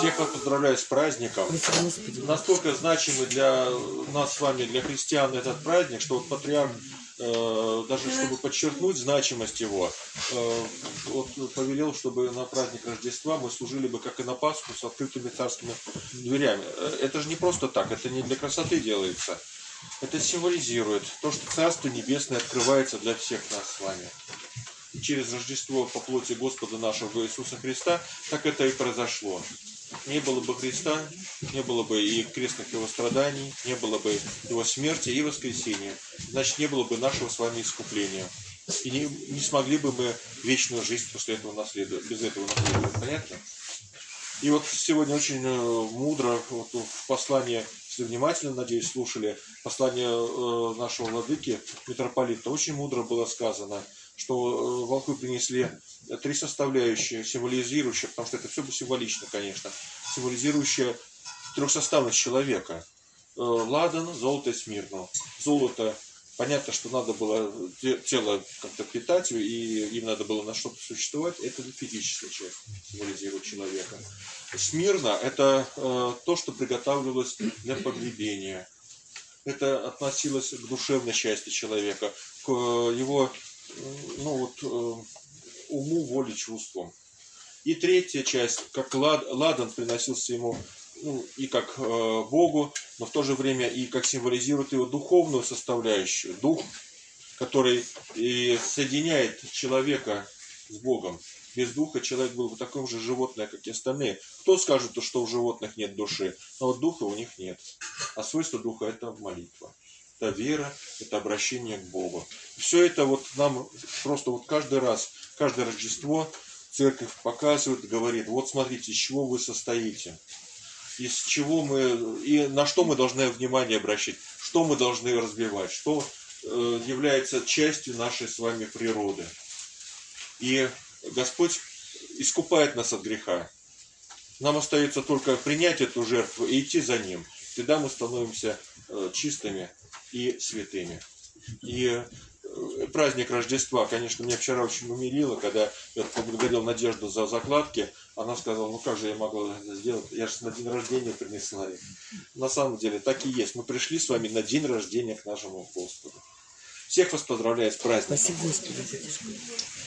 Всех вас поздравляю с праздником. Настолько значимый для нас с вами, для христиан, этот праздник, что вот патриарх, даже чтобы подчеркнуть значимость его, вот повелел, чтобы на праздник Рождества мы служили бы, как и на Пасху, с открытыми царскими дверями. Это же не просто так, это не для красоты делается. Это символизирует то, что Царство Небесное открывается для всех нас с вами. И через Рождество по плоти Господа нашего Иисуса Христа так это и произошло. Не было бы Христа, не было бы и крестных его страданий, не было бы его смерти и воскресения. Значит, не было бы нашего с вами искупления. И не смогли бы мы вечную жизнь после этого наследовать, без этого наследовать. Понятно? И вот сегодня очень мудро вот в послании, если внимательно, надеюсь, слушали, послание нашего владыки, митрополита, очень мудро было сказано, что волхвы принесли 3 составляющие, символизирующие, потому что это все символично, конечно, символизирующие трехсоставность человека. Ладан, золото и смирно. Золото, понятно, что надо было тело как-то питать, и им надо было на что-то существовать. Это физическая часть символизирует человека. Смирно – это то, что приготавливалось для погребения. Это относилось к душевной части человека, к его уму, воле, чувствам. И третья часть, как ладан приносился ему и как Богу, но в то же время и как символизирует его духовную составляющую, дух, который и соединяет человека с Богом. Без духа человек был бы таким же животное, как и остальные. Кто скажет, что у животных нет души, но вот духа у них нет. А свойство духа – это молитва. Это вера, это обращение к Богу. Все это вот нам просто вот каждый раз, каждое Рождество церковь показывает, говорит, вот смотрите, из чего вы состоите, из чего мы, и на что мы должны внимание обращать, что мы должны развивать, что является частью нашей с вами природы. И Господь искупает нас от греха. Нам остается только принять эту жертву и идти за Ним. Тогда мы становимся чистыми и святыми. И праздник Рождества, конечно, меня вчера очень умилило, когда я поблагодарил Надежду за закладки. Она сказала, ну как же я могла это сделать? Я же на день рождения принесла их. На самом деле так и есть. Мы пришли с вами на день рождения к нашему Господу. Всех вас поздравляю с праздником. Спасибо, Господи.